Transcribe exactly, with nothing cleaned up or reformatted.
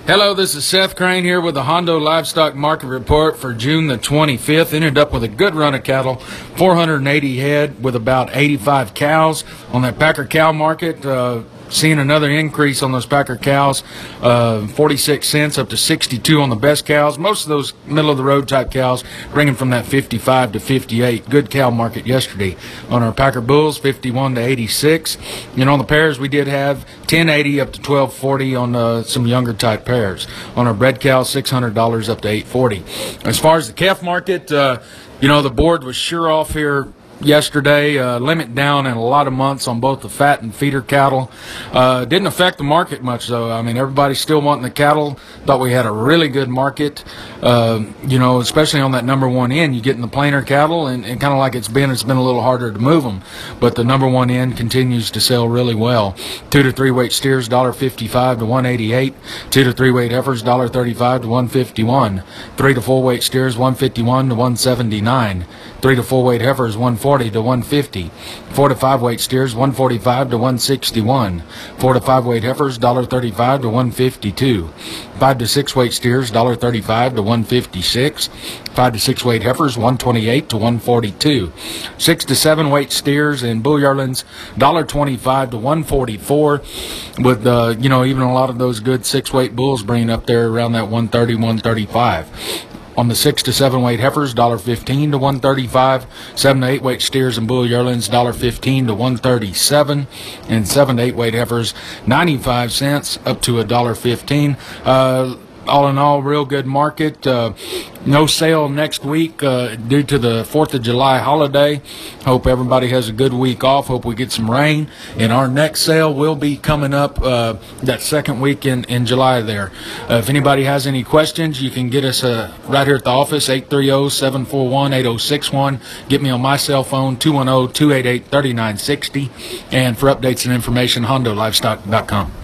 Hello, this is Seth Crane here with the Hondo Livestock Market Report for June the twenty-fifth. Ended up with a good run of cattle, four hundred eighty head with about eighty-five cows on that Packer cow market. Uh, seeing another increase on those Packer cows, uh, forty-six cents up to sixty-two on the best cows. Most of those middle-of-the-road type cows bringing from that fifty-five to fifty-eight. Good cow market yesterday. On our Packer bulls, fifty-one to eighty-six. You know, on the pairs, we did have ten eighty up to twelve forty on uh, some younger type pairs. On our bred cows, six hundred dollars up to eight forty. As far as the calf market, uh, you know, the board was sure off here yesterday, uh, limit down in a lot of months on both the fat and feeder cattle. Uh, didn't affect the market much, though. I mean, everybody's still wanting the cattle. Thought we had a really good market, uh, you know, especially on that number one end. You get in the plainer cattle, and, and kind of like it's been, it's been a little harder to move them. But the number one end continues to sell really well. Two to three weight steers, one fifty-five to one eighty-eight. Two to three weight heifers, one thirty-five to one fifty-one. Three to four weight steers, one fifty-one to one seventy-nine. Three to four weight heifers, one forty to one fifty. Four to five weight steers, one forty-five to one sixty-one. Four to five weight heifers, one thirty-five to one fifty-two. Five to six weight steers, one thirty-five to one fifty-six. Five to six weight heifers, one twenty-eight to one forty-two. Six to seven weight steers and bull yearlings, one twenty-five to one forty-four. With uh, you know, even a lot of those good six weight bulls bringing up there around that one thirty, one thirty-five. On the six to seven weight heifers, one fifteen to one thirty-five. Seven to eight weight steers and bull yearlings, one fifteen to one thirty-seven. And seven to eight weight heifers, ninety-five cents up to one fifteen. Uh, all in all, real good market. Uh, no sale next week uh, due to the fourth of July holiday. Hope everybody has a good week off. Hope we get some rain. And our next sale will be coming up uh, that second week in, in July there. Uh, if anybody has any questions, you can get us uh, right here at the office, eight three zero, seven four one, eight zero six one. Get me on my cell phone, two one zero, two eight eight, three nine six zero. And for updates and information, hondo livestock dot com.